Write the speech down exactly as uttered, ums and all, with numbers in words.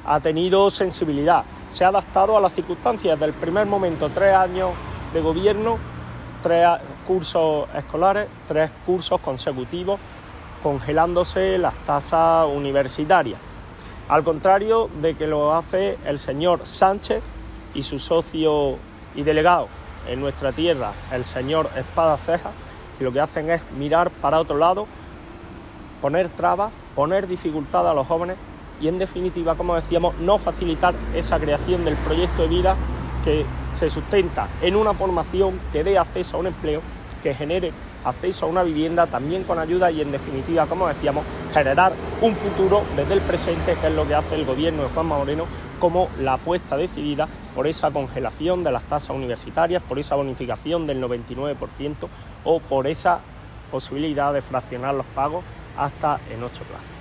ha tenido sensibilidad, se ha adaptado a las circunstancias. Desde el primer momento, tres años de gobierno, tres cursos escolares, tres cursos consecutivos, congelándose las tasas universitarias. Al contrario de que lo hace el señor Sánchez y su socio y delegado en nuestra tierra, el señor Espada Ceja, que lo que hacen es mirar para otro lado, poner trabas, poner dificultades a los jóvenes y, en definitiva, como decíamos, no facilitar esa creación del proyecto de vida que se sustenta en una formación que dé acceso a un empleo, que genere acceso a una vivienda también con ayuda y, en definitiva, como decíamos, generar un futuro desde el presente, que es lo que hace el gobierno de Juanma Moreno, como la apuesta decidida por esa congelación de las tasas universitarias, por esa bonificación del noventa y nueve por ciento o por esa posibilidad de fraccionar los pagos hasta en ocho plazos.